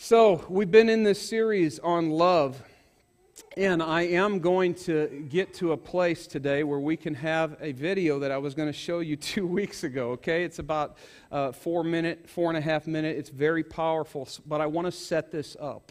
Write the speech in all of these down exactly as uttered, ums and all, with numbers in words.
So, we've been in this series on love, and I am going to get to a place today where we can have a video that I was going to show you two weeks ago, okay? It's about uh, four minute, four and a half minute. It's very powerful, but I want to set this up.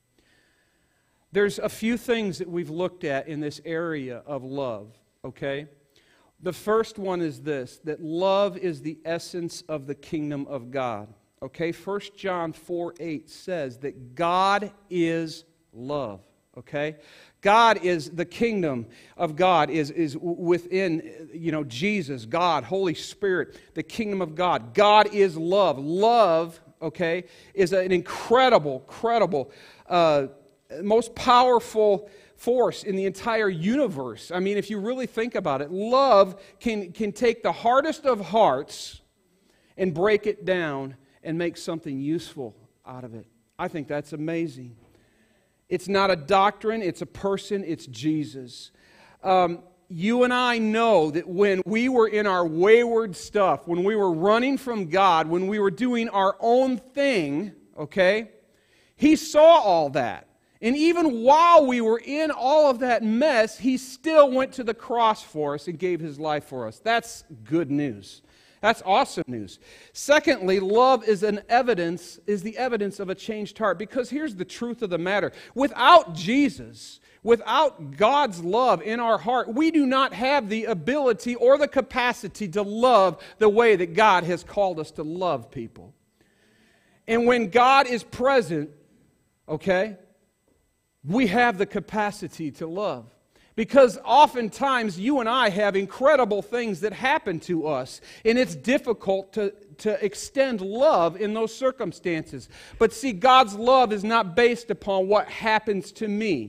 There's a few things that we've looked at in this area of love, okay? The first one is this, that love is the essence of the kingdom of God. Okay, First John four eight says that God is love, okay? God is, the kingdom of God is, is within, you know, Jesus, God, Holy Spirit, the kingdom of God. God is love. Love, okay, is an incredible, credible, uh, most powerful force in the entire universe. I mean, if you really think about it, love can, can take the hardest of hearts and break it down and make something useful out of it. I think that's amazing. It's not a doctrine, it's a person, it's Jesus. Um, you and I know that when we were in our wayward stuff, when we were running from God, when we were doing our own thing, okay, He saw all that. And even while we were in all of that mess, He still went to the cross for us and gave His life for us. That's good news. That's awesome news. Secondly, love is an evidence, is the evidence of a changed heart. Because here's the truth of the matter. Without Jesus, without God's love in our heart, we do not have the ability or the capacity to love the way that God has called us to love people. And when God is present, okay, we have the capacity to love. Because oftentimes you and I have incredible things that happen to us, and it's difficult to, to extend love in those circumstances. But see, God's love is not based upon what happens to me.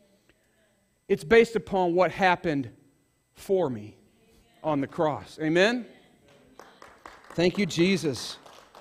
It's based upon what happened for me on the cross. Amen? Thank you, Jesus.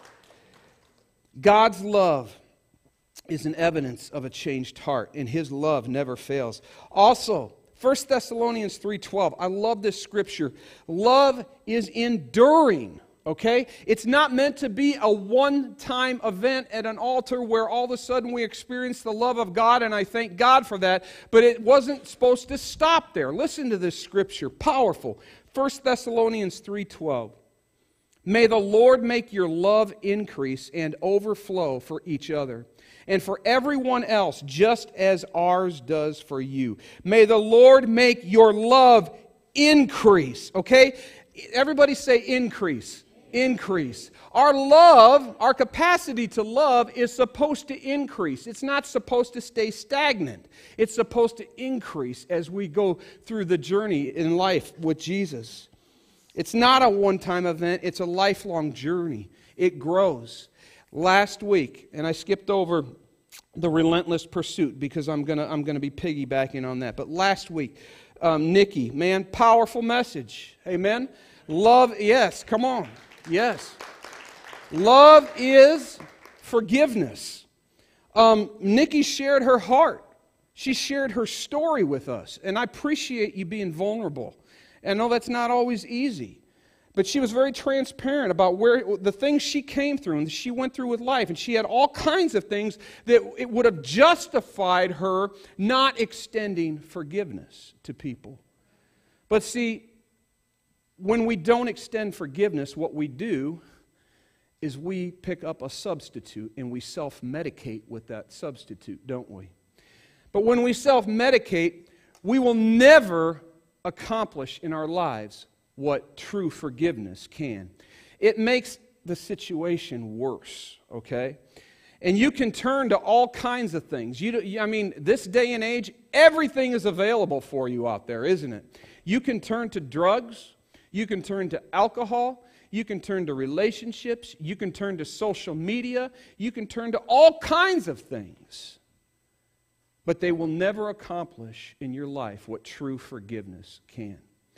God's love is an evidence of a changed heart, and His love never fails. Also, First Thessalonians three twelve. I love this scripture. Love is enduring, okay? It's not meant to be a one-time event at an altar where all of a sudden we experience the love of God, and I thank God for that, but it wasn't supposed to stop there. Listen to this scripture. Powerful. First Thessalonians three twelve. May the Lord make your love increase and overflow for each other, and for everyone else, just as ours does for you. May the Lord make your love increase. Okay? Everybody say increase. Increase. Our love, our capacity to love is supposed to increase. It's not supposed to stay stagnant. It's supposed to increase as we go through the journey in life with Jesus. It's not a one-time event. It's a lifelong journey. It grows. Last week, and I skipped over the relentless pursuit because I'm gonna I'm gonna be piggybacking on that. But last week, um, Nikki, man, powerful message. Amen. Love, yes, come on, yes. Love is forgiveness. Um, Nikki shared her heart. She shared her story with us, and I appreciate you being vulnerable. And I know that's not always easy. But she was very transparent about where the things she came through and she went through with life. And she had all kinds of things that it would have justified her not extending forgiveness to people. But see, when we don't extend forgiveness, what we do is we pick up a substitute and we self-medicate with that substitute, don't we? But when we self-medicate, we will never accomplish in our lives what true forgiveness can. It makes the situation worse, okay? And you can turn to all kinds of things. You, I mean, this day and age, everything is available for you out there, isn't it? You can turn to drugs. You can turn to alcohol. You can turn to relationships. You can turn to social media. You can turn to all kinds of things. But they will never accomplish in your life what true forgiveness can.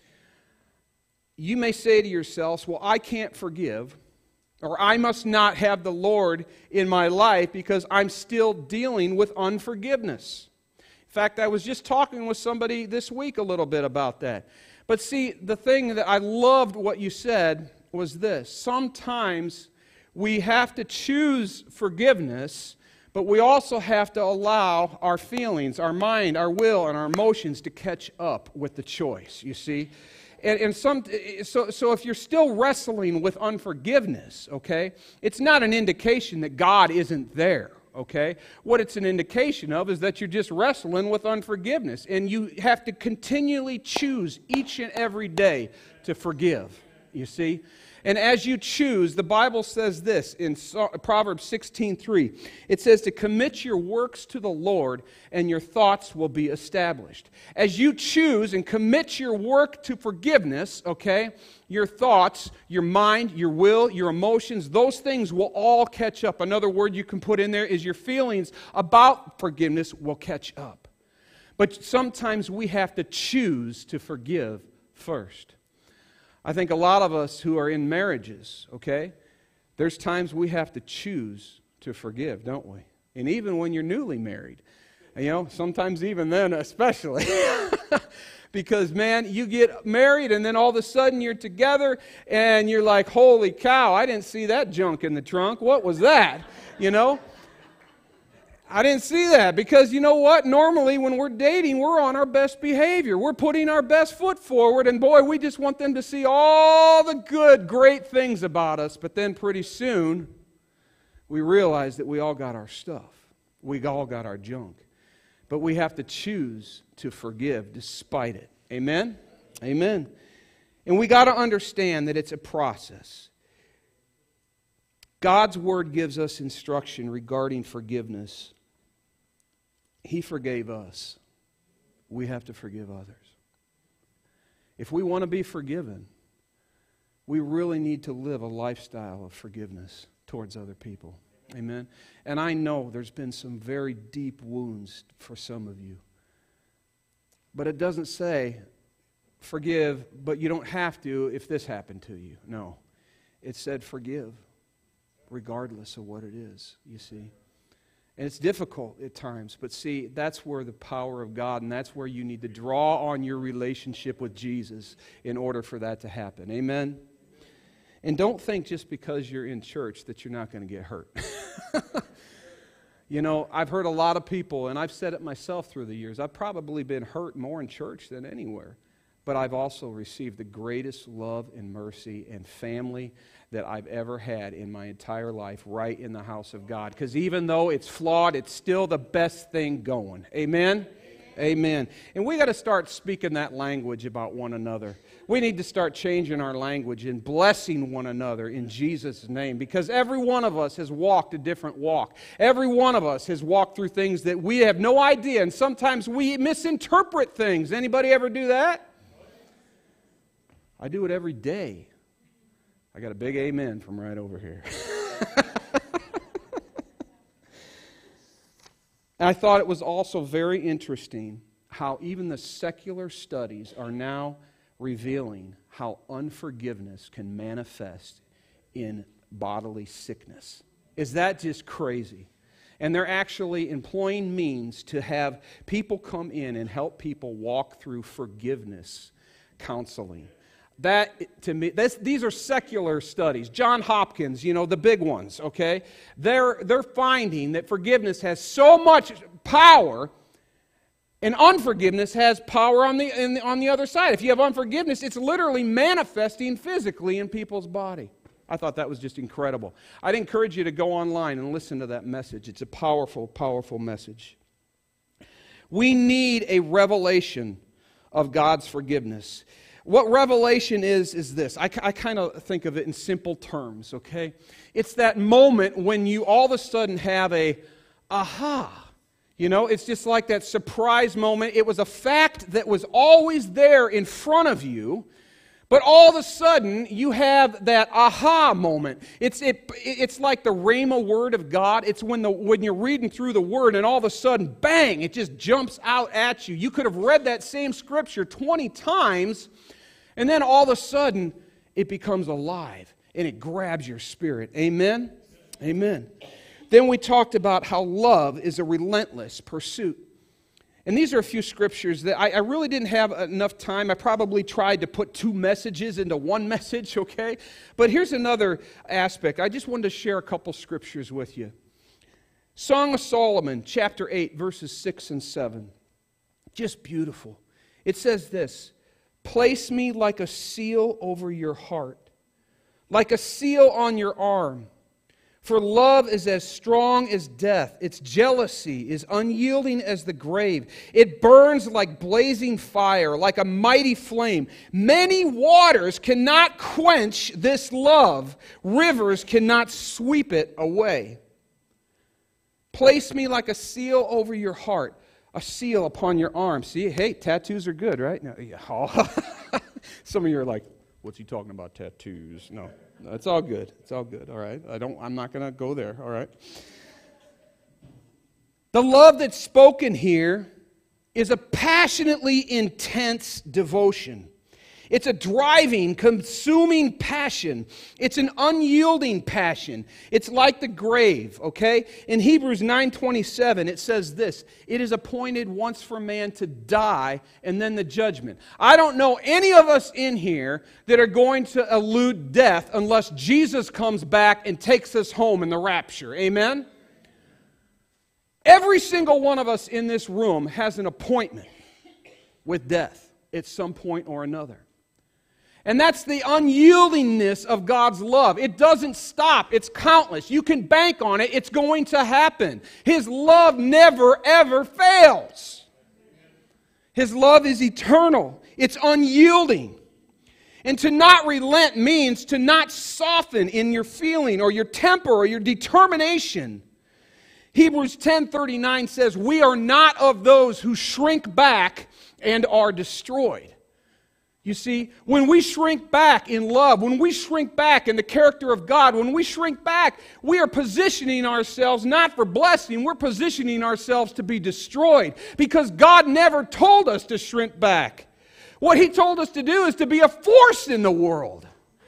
You may say to yourselves, well, I can't forgive, or I must not have the Lord in my life because I'm still dealing with unforgiveness. In fact, I was just talking with somebody this week a little bit about that. But see, the thing that I loved what you said was this. Sometimes we have to choose forgiveness, But we also have to allow our feelings, our mind, our will, and our emotions to catch up with the choice, you see. And, and some, so, so if you're still wrestling with unforgiveness, okay, it's not an indication that God isn't there, okay. What it's an indication of is that you're just wrestling with unforgiveness. And you have to continually choose each and every day to forgive, you see. And as you choose, the Bible says this in Proverbs sixteen three. It says to commit your works to the Lord and your thoughts will be established. As you choose and commit your work to forgiveness, okay, your thoughts, your mind, your will, your emotions, those things will all catch up. Another word you can put in there is your feelings about forgiveness will catch up. But sometimes we have to choose to forgive first. I think a lot of us who are in marriages, okay, there's times we have to choose to forgive, don't we? And even when you're newly married, you know, sometimes even then especially. Because, man, you get married and then all of a sudden you're together and you're like, holy cow, I didn't see that junk in the trunk. What was that? You know? I didn't see that because you know what? Normally when we're dating, we're on our best behavior. We're putting our best foot forward and boy, we just want them to see all the good, great things about us. But then pretty soon, we realize that we all got our stuff. We all got our junk. But we have to choose to forgive despite it. Amen? Amen. And we got to understand that it's a process. God's Word gives us instruction regarding forgiveness. He forgave us. We have to forgive others. If we want to be forgiven, we really need to live a lifestyle of forgiveness towards other people. Amen? And I know there's been some very deep wounds for some of you. But it doesn't say, forgive, but you don't have to if this happened to you. No. It said forgive, regardless of what it is, you see. And it's difficult at times, but see, that's where the power of God, and that's where you need to draw on your relationship with Jesus in order for that to happen. Amen? And don't think just because you're in church that you're not going to get hurt. You know, I've heard a lot of people, and I've said it myself through the years, I've probably been hurt more in church than anywhere. But I've also received the greatest love and mercy and family that I've ever had in my entire life right in the house of God. Because even though it's flawed, it's still the best thing going. Amen? Amen. Amen. And we got to start speaking that language about one another. We need to start changing our language and blessing one another in Jesus' name. Because every one of us has walked a different walk. Every one of us has walked through things that we have no idea. And sometimes we misinterpret things. Anybody ever do that? I do it every day. I got a big amen from right over here. And I thought it was also very interesting how even the secular studies are now revealing how unforgiveness can manifest in bodily sickness. Is that just crazy? And they're actually employing means to have people come in and help people walk through forgiveness counseling. That, to me, this, these are secular studies. John Hopkins, you know, the big ones, okay? They're, they're finding that forgiveness has so much power, and unforgiveness has power on the, in the, on the other side. If you have unforgiveness, it's literally manifesting physically in people's body. I thought that was just incredible. I'd encourage you to go online and listen to that message. It's a powerful, powerful message. We need a revelation of God's forgiveness. What revelation is, is this. I, I kind of think of it in simple terms, okay? It's that moment when you all of a sudden have a aha. You know, it's just like that surprise moment. It was a fact that was always there in front of you, but all of a sudden you have that aha moment. It's it, it's like the Rhema word of God. It's when the when you're reading through the word and all of a sudden, bang, it just jumps out at you. You could have read that same scripture twenty times, and then all of a sudden it becomes alive and it grabs your spirit. Amen? Amen. Then we talked about how love is a relentless pursuit. And these are a few scriptures that I, I really didn't have enough time. I probably tried to put two messages into one message, okay? But here's another aspect. I just wanted to share a couple scriptures with you. Song of Solomon, chapter eight, verses six and seven. Just beautiful. It says this, place me like a seal over your heart, like a seal on your arm. For love is as strong as death. Its jealousy is unyielding as the grave. It burns like blazing fire, like a mighty flame. Many waters cannot quench this love. Rivers cannot sweep it away. Place me like a seal over your heart, a seal upon your arm. See, hey, tattoos are good, right? No, yeah. Some of you are like, what's he talking about, tattoos? No. No, it's all good. It's all good. All right. I don't I'm not going to go there. All right. The love that's spoken here is a passionately intense devotion. It's a driving, consuming passion. It's an unyielding passion. It's like the grave, okay? In Hebrews nine twenty-seven, it says this, it is appointed once for man to die and then the judgment. I don't know any of us in here that are going to elude death unless Jesus comes back and takes us home in the rapture. Amen? Every single one of us in this room has an appointment with death at some point or another. And that's the unyieldingness of God's love. It doesn't stop. It's countless. You can bank on it. It's going to happen. His love never, ever fails. His love is eternal. It's unyielding. And to not relent means to not soften in your feeling or your temper or your determination. Hebrews ten thirty-nine says, we are not of those who shrink back and are destroyed. You see, when we shrink back in love, when we shrink back in the character of God, when we shrink back, we are positioning ourselves not for blessing, we're positioning ourselves to be destroyed. Because God never told us to shrink back. What He told us to do is to be a force in the world.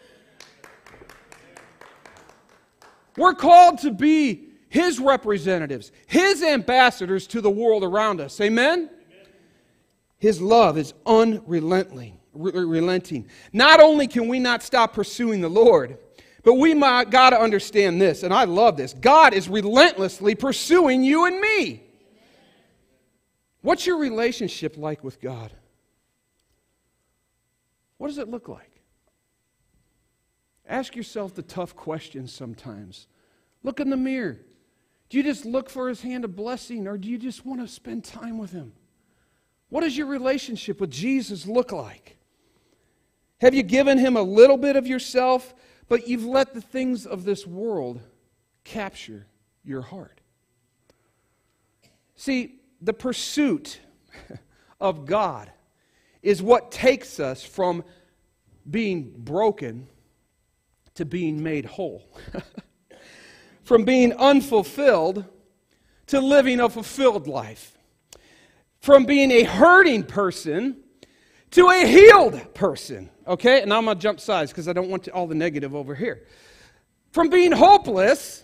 We're called to be His representatives, His ambassadors to the world around us. Amen? His love is unrelenting. relenting. Not only can we not stop pursuing the Lord, but we got to understand this, and I love this. God is relentlessly pursuing you and me. What's your relationship like with God? What does it look like? Ask yourself the tough questions sometimes. Look in the mirror. Do you just look for His hand of blessing, or do you just want to spend time with Him? What does your relationship with Jesus look like? Have you given Him a little bit of yourself, but you've let the things of this world capture your heart? See, the pursuit of God is what takes us from being broken to being made whole. From being unfulfilled to living a fulfilled life. From being a hurting person to a healed person. Okay, and now I'm going to jump sides because I don't want to, all the negative over here. From being hopeless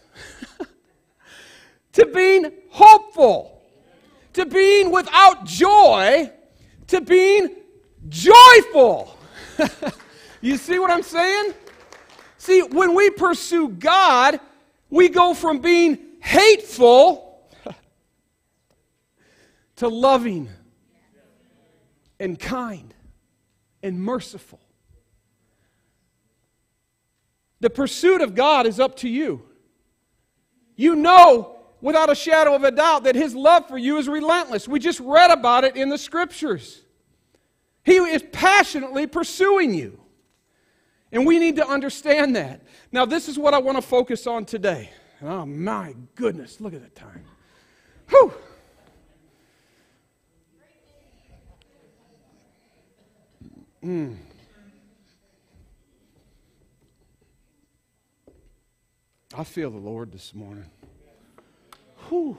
to being hopeful. To being without joy to being joyful. You see what I'm saying? See, when we pursue God, we go from being hateful to loving and kind and merciful. The pursuit of God is up to you. You know without a shadow of a doubt that His love for you is relentless. We just read about it in the Scriptures. He is passionately pursuing you. And we need to understand that. Now, this is what I want to focus on today. Oh, my goodness, look at the time. Whew. Mm. I feel the Lord this morning. Whew.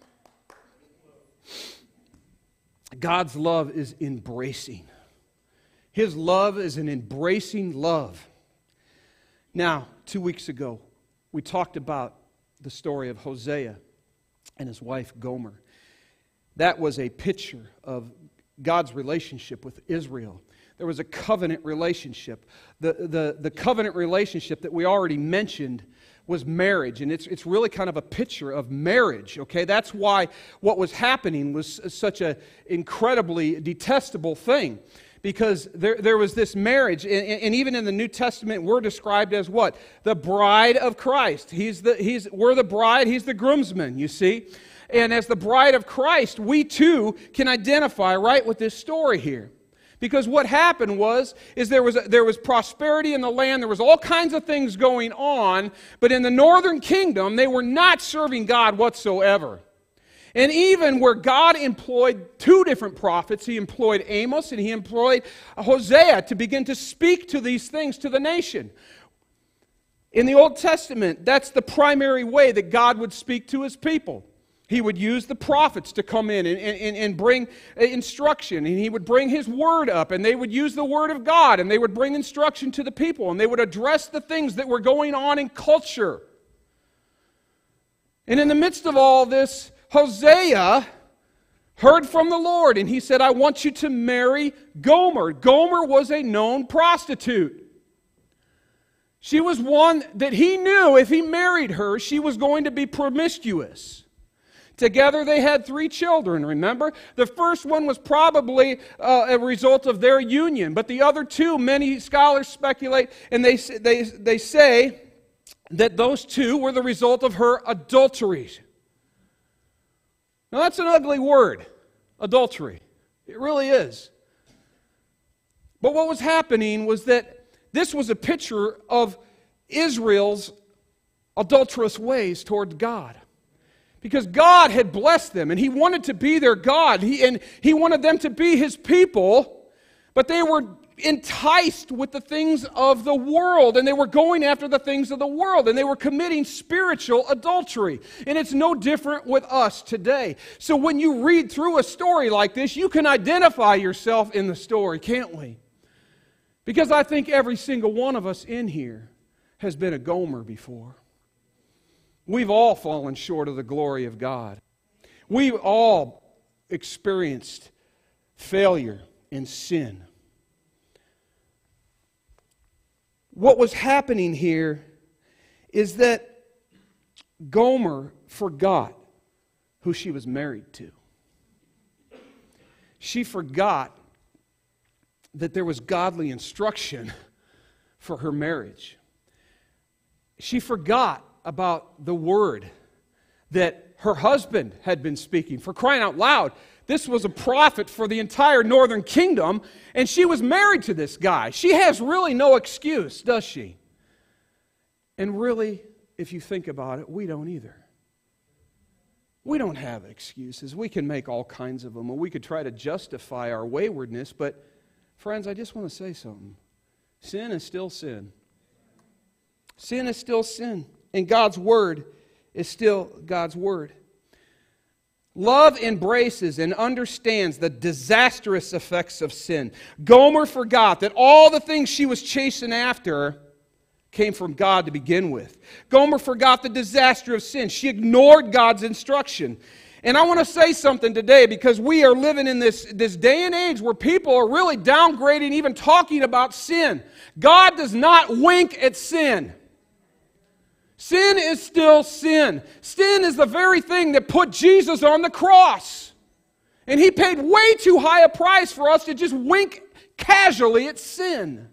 God's love is embracing. His love is an embracing love. Now, two weeks ago, we talked about the story of Hosea and his wife Gomer. That was a picture of God's relationship with Israel. There was a covenant relationship. The, the, the covenant relationship that we already mentioned was marriage, and it's, it's really kind of a picture of marriage, okay? That's why what was happening was such an incredibly detestable thing, because there, there was this marriage, and, and even in the New Testament, we're described as what? The bride of Christ. He's the, he's, we're the bride, He's the groomsman, you see? And as the bride of Christ, we too can identify right with this story here. Because what happened was, is there was, there was prosperity in the land, there was all kinds of things going on, but in the northern kingdom, they were not serving God whatsoever. And even where God employed two different prophets, He employed Amos and He employed Hosea to begin to speak to these things to the nation. In the Old Testament, that's the primary way that God would speak to His people. He would use the prophets to come in and, and, and bring instruction, and He would bring His word up, and they would use the word of God, and they would bring instruction to the people, and they would address the things that were going on in culture. And in the midst of all this, Hosea heard from the Lord, and he said, I want you to marry Gomer. Gomer was a known prostitute. She was one that he knew if he married her, she was going to be promiscuous. Together they had three children, remember? The first one was probably uh, a result of their union, but the other two, many scholars speculate, and they, they, they say that those two were the result of her adulteries. Now that's an ugly word, adultery. It really is. But what was happening was that this was a picture of Israel's adulterous ways toward God. Because God had blessed them, and He wanted to be their God, he, and He wanted them to be His people, but they were enticed with the things of the world, and they were going after the things of the world, and they were committing spiritual adultery. And it's no different with us today. So when you read through a story like this, you can identify yourself in the story, can't we? Because I think every single one of us in here has been a Gomer before. We've all fallen short of the glory of God. We've all experienced failure and sin. What was happening here is that Gomer forgot who she was married to. She forgot that there was godly instruction for her marriage. She forgot about the word that her husband had been speaking. For crying out loud, this was a prophet for the entire northern kingdom, and she was married to this guy. She has really no excuse, does she? And really, if you think about it, we don't either. We don't have excuses. We can make all kinds of them, and we could try to justify our waywardness, but friends, I just want to say something. Sin is still sin. Sin is still sin. And God's Word is still God's Word. Love embraces and understands the disastrous effects of sin. Gomer forgot that all the things she was chasing after came from God to begin with. Gomer forgot the disaster of sin. She ignored God's instruction. And I want to say something today, because we are living in this, this day and age where people are really downgrading even talking about sin. God does not wink at sin. Sin is still sin. Sin is the very thing that put Jesus on the cross. And He paid way too high a price for us to just wink casually at sin.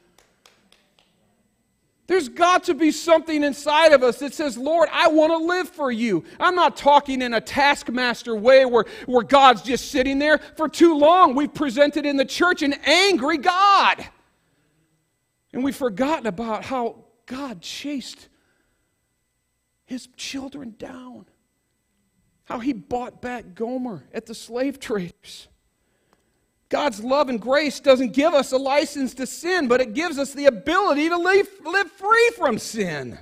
There's got to be something inside of us that says, Lord, I want to live for you. I'm not talking in a taskmaster way where, where God's just sitting there. For too long, we've presented in the church an angry God. And we've forgotten about how God chased His children down. How He bought back Gomer at the slave traders. God's love and grace doesn't give us a license to sin, but it gives us the ability to live, live free from sin.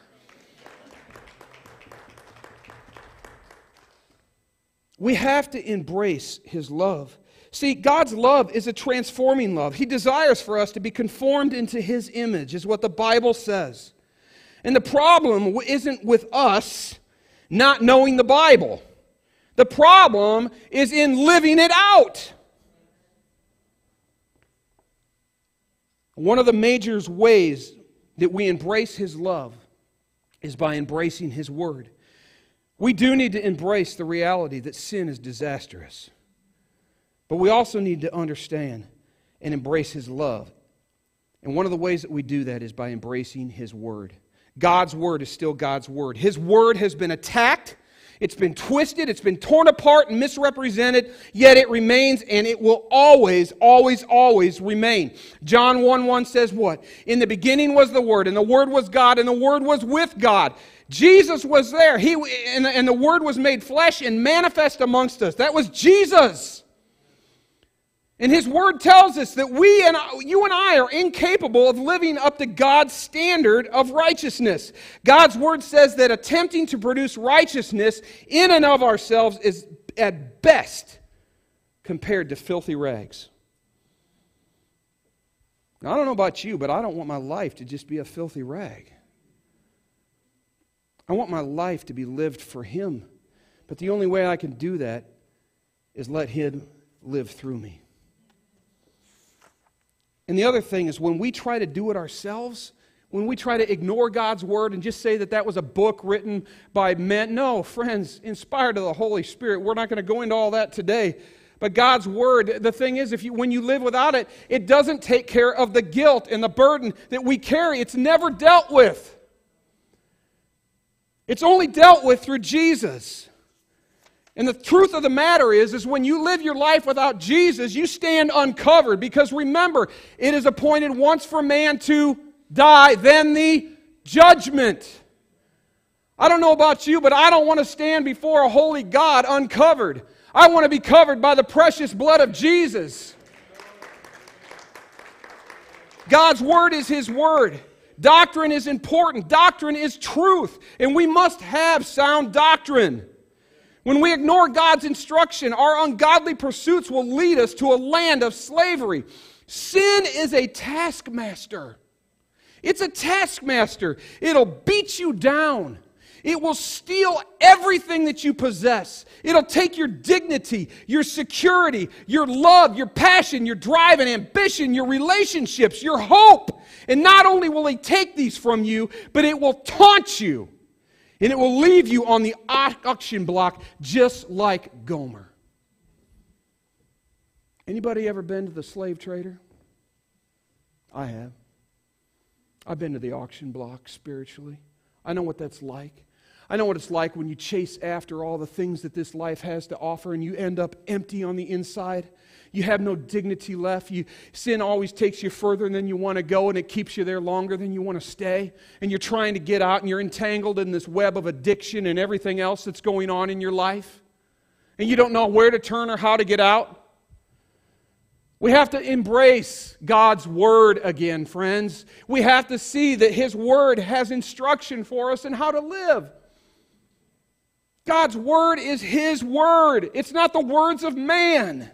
We have to embrace His love. See, God's love is a transforming love. He desires for us to be conformed into His image, is what the Bible says. And the problem isn't with us not knowing the Bible. The problem is in living it out. One of the major ways that we embrace His love is by embracing His Word. We do need to embrace the reality that sin is disastrous. But we also need to understand and embrace His love. And one of the ways that we do that is by embracing His Word. God's Word is still God's Word. His Word has been attacked. It's been twisted, it's been torn apart and misrepresented, yet it remains and it will always, always, always remain. John one one says what? In the beginning was the Word, and the Word was God, and the Word was with God. Jesus was there, He, and, and the Word was made flesh and manifest amongst us. That was Jesus. And His Word tells us that we and you and I are incapable of living up to God's standard of righteousness. God's Word says that attempting to produce righteousness in and of ourselves is at best compared to filthy rags. Now, I don't know about you, but I don't want my life to just be a filthy rag. I want my life to be lived for Him. But the only way I can do that is let Him live through me. And the other thing is when we try to do it ourselves, when we try to ignore God's Word and just say that that was a book written by men. No, friends, inspired of the Holy Spirit. We're not going to go into all that today. But God's Word, the thing is, if you, when you live without it, it doesn't take care of the guilt and the burden that we carry. It's never dealt with. It's only dealt with through Jesus. And the truth of the matter is, is when you live your life without Jesus, you stand uncovered. Because remember, it is appointed once for man to die, then the judgment. I don't know about you, but I don't want to stand before a holy God uncovered. I want to be covered by the precious blood of Jesus. God's Word is His Word. Doctrine is important. Doctrine is truth. And we must have sound doctrine. When we ignore God's instruction, our ungodly pursuits will lead us to a land of slavery. Sin is a taskmaster. It's a taskmaster. It'll beat you down. It will steal everything that you possess. It'll take your dignity, your security, your love, your passion, your drive and ambition, your relationships, your hope. And not only will He take these from you, but it will taunt you. And it will leave you on the auction block just like Gomer. Anybody ever been to the slave trader? I have. I've been to the auction block spiritually. I know what that's like. I know what it's like when you chase after all the things that this life has to offer and you end up empty on the inside. You have no dignity left. You, sin always takes you further than you want to go, and it keeps you there longer than you want to stay. And you're trying to get out, and you're entangled in this web of addiction and everything else that's going on in your life. And you don't know where to turn or how to get out. We have to embrace God's Word again, friends. We have to see that His Word has instruction for us in how to live. God's Word is His Word. It's not the words of man.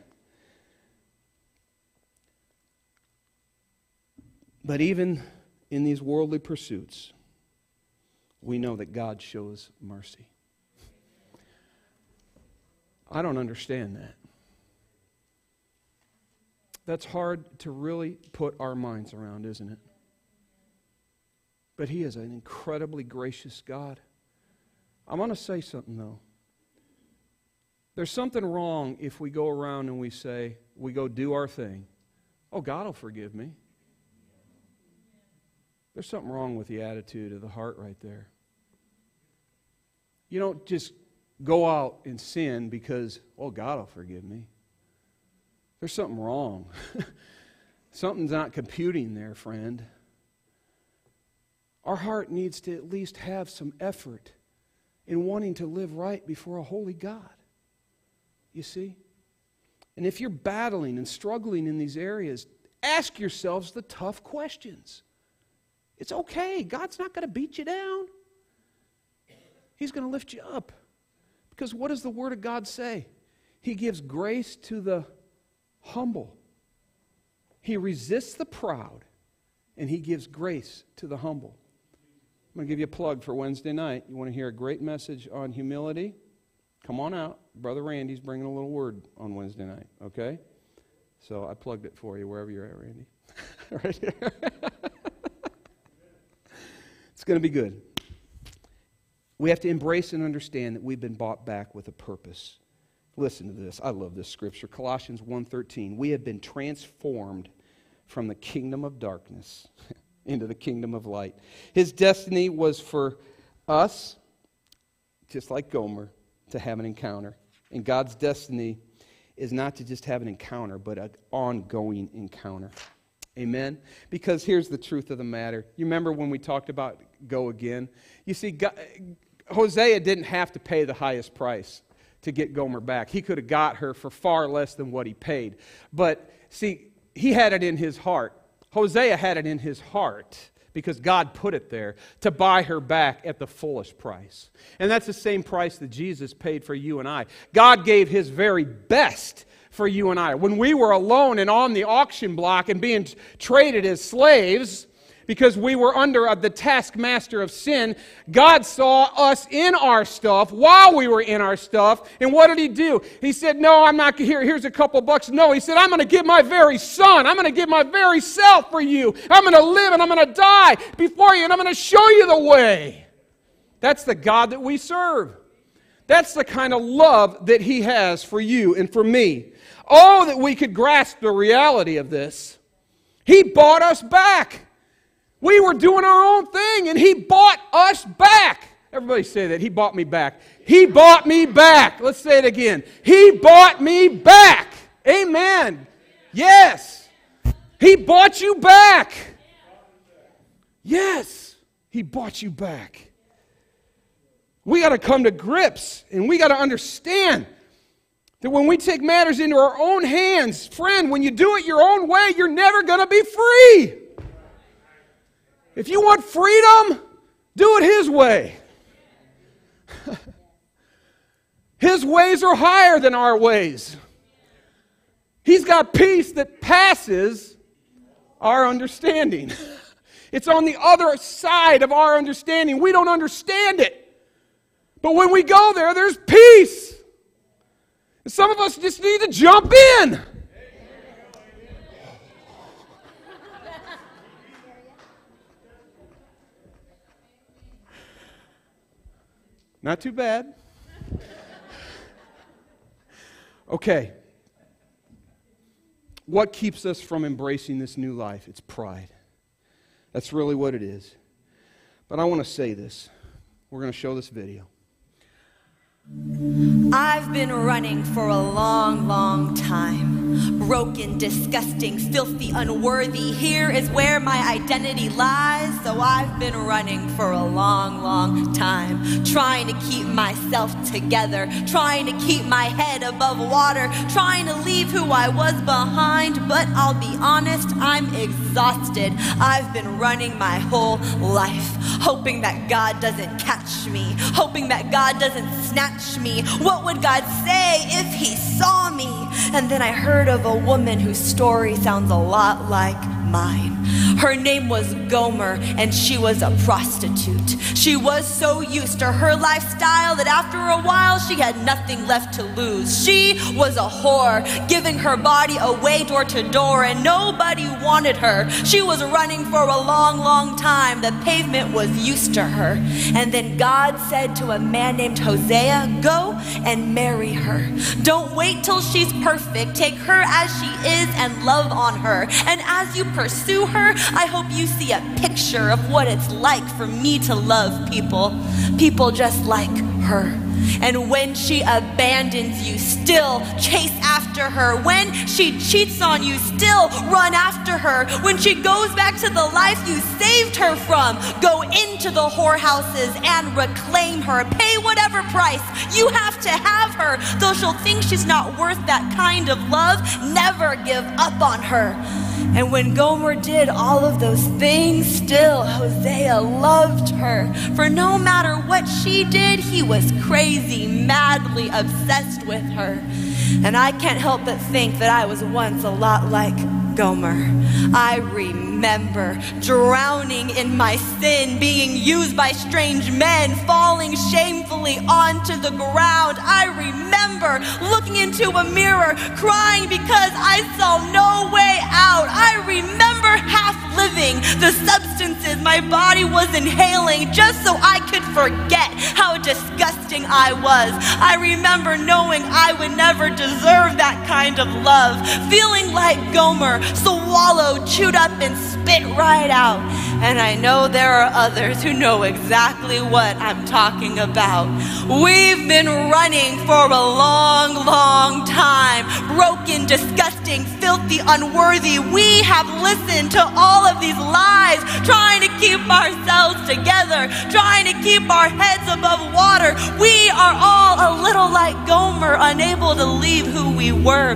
But even in these worldly pursuits, we know that God shows mercy. I don't understand that. That's hard to really put our minds around, isn't it? But He is an incredibly gracious God. I want to say something, though. There's something wrong if we go around and we say, we go do our thing. Oh, God will forgive me. There's something wrong with the attitude of the heart right there. You don't just go out and sin because, oh, God will forgive me. There's something wrong. Something's not computing there, friend. Our heart needs to at least have some effort in wanting to live right before a holy God. You see? And if you're battling and struggling in these areas, ask yourselves the tough questions. It's okay. God's not going to beat you down. He's going to lift you up. Because what does the Word of God say? He gives grace to the humble. He resists the proud, and He gives grace to the humble. I'm going to give you a plug for Wednesday night. You want to hear a great message on humility? Come on out. Brother Randy's bringing a little word on Wednesday night, okay? So I plugged it for you wherever you're at, Randy. Right here. It's going to be good. We have to embrace and understand that we've been bought back with a purpose. Listen to this. I love this scripture. Colossians one thirteen. We have been transformed from the kingdom of darkness into the kingdom of light. His destiny was for us, just like Gomer, to have an encounter. And God's destiny is not to just have an encounter, but an ongoing encounter. Amen? Because here's the truth of the matter. You remember when we talked about go again? You see, God, Hosea didn't have to pay the highest price to get Gomer back. He could have got her for far less than what he paid. But see, he had it in his heart. Hosea had it in his heart, because God put it there, to buy her back at the fullest price. And that's the same price that Jesus paid for you and I. God gave His very best for you and I. When we were alone and on the auction block and being traded as slaves, because we were under the taskmaster of sin, God saw us in our stuff while we were in our stuff. And what did He do? He said, no, I'm not here. Here's a couple bucks. No, He said, I'm going to give my very son. I'm going to give my very self for you. I'm going to live and I'm going to die before you, and I'm going to show you the way. That's the God that we serve. That's the kind of love that He has for you and for me. Oh, that we could grasp the reality of this. He bought us back. We were doing our own thing, and He bought us back. Everybody say that. He bought me back. He bought me back. Let's say it again. He bought me back. Amen. Yes. He bought you back. Yes. He bought you back. We got to come to grips, and we got to understand that when we take matters into our own hands, friend, when you do it your own way, you're never going to be free. If you want freedom, do it His way. His ways are higher than our ways. He's got peace that passes our understanding. It's on the other side of our understanding. We don't understand it. But when we go there, there's peace. And some of us just need to jump in. Not too bad. Okay. What keeps us from embracing this new life? It's pride. That's really what it is. But I want to say this. We're going to show this video. I've been running for a long, long time. Broken, disgusting, filthy, unworthy. Here is where my identity lies. So I've been running for a long, long time. Trying to keep myself together. Trying to keep my head above water. Trying to leave who I was behind. But I'll be honest, I'm exhausted. I've been running my whole life. Hoping that God doesn't catch me. Hoping that God doesn't snatch me. What would God say if He saw me? And then I heard of a woman whose story sounds a lot like mine. Her name was Gomer, and she was a prostitute. She was so used to her lifestyle that after a while she had nothing left to lose. She was a whore, giving her body away door to door, and nobody wanted her. She was running for a long, long time. The pavement was used to her. And then God said to a man named Hosea, go and marry her. Don't wait till she's perfect. Take her as she is and love on her. And as you pursue her, I hope you see a picture of what it's like for me to love people. People just like her. And when she abandons you, still chase after her. When she cheats on you, still run after her. When she goes back to the life you saved her from, go into the whorehouses and reclaim her. Pay whatever price you have to have her. Though she'll think she's not worth that kind of love, never give up on her. And when Gomer did all of those things, still Hosea loved her. For no matter what she did, he was crazy, madly obsessed with her. And I can't help but think that I was once a lot like Gomer. I remember drowning in my sin, being used by strange men, falling shamefulully onto the ground. I remember looking into a mirror, crying because I saw no way out. I remember half living, the substances my body was inhaling just so I could forget how disgusting I was. I remember knowing I would never deserve that kind of love, feeling like Gomer, swallowed, chewed up, and spit right out. And I know there are others who know exactly what I'm talking about. We've been running for a long, long time. Broken, disgusting, filthy, unworthy. We have listened to all of these lies, trying to keep ourselves together, trying to keep our heads above water. We are all a little like Gomer, unable to leave who we were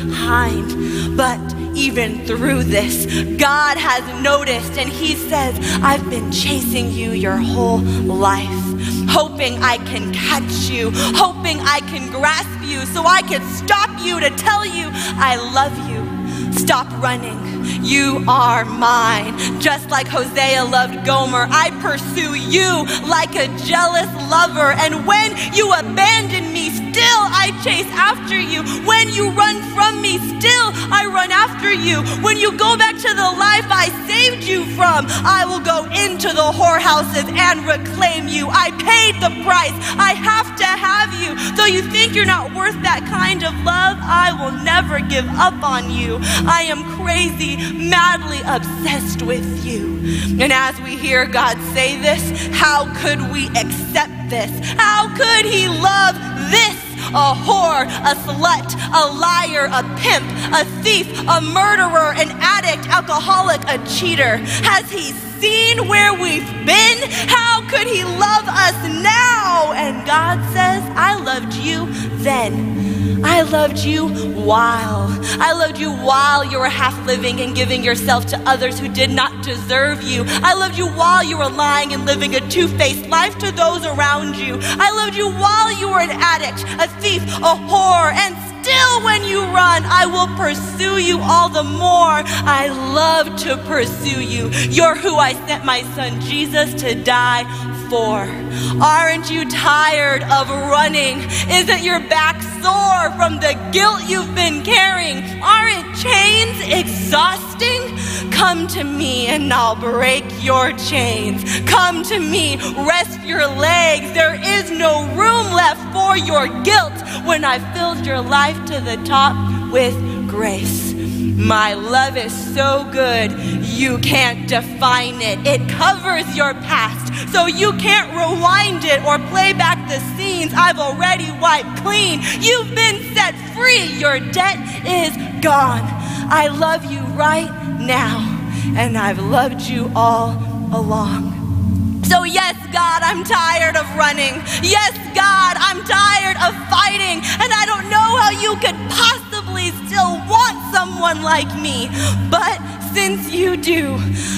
behind. But even through this, God has noticed, and he says, I've been chasing you your whole life, hoping I can catch you, hoping I can grasp you so I can stop you to tell you I love you. Stop running. You are mine. Just like Hosea loved Gomer, I pursue you like a jealous lover. And when you abandon me, still I chase after you. When you run from me, still I run after you. When you go back to the life I saved you from, I will go into the whorehouses and reclaim you. I paid the price. I have to have you. Though you think you're not worth that kind of love, I will never give up on you. I am crazy, madly obsessed with you. And as we hear God say this, how could we accept this? How could he love this? A whore, a slut, a liar, a pimp, a thief, a murderer, an addict, alcoholic, a cheater. Has he seen where we've been? How could he love us now? And God says, I loved you then. I loved you while. I loved you while you were half living and giving yourself to others who did not deserve you. I loved you while you were lying and living a two-faced life to those around you. I loved you while you were an addict, a thief, a whore, and still when you run, I will pursue you all the more. I love to pursue you. You're who I sent my son Jesus to die for. Aren't you tired of running? Isn't your back sore from the guilt you've been carrying? Aren't chains exhausting? Come to me and I'll break your chains. Come to me, rest your legs. There is no room left for your guilt when I filled your life to the top with grace. My love is so good, you can't define it. It covers your past, so you can't rewind it or play back the scenes I've already wiped clean. You've been set free, your debt is gone. I love you right now, and I've loved you all along. So yes, God, I'm tired of running. Yes, God, I'm tired of fighting. And I don't know how you could possibly still want someone like me. But since you do,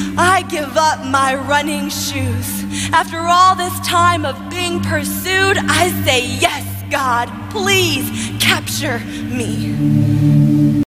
I give up my running shoes. After all this time of being pursued, I say, yes, God, please capture me.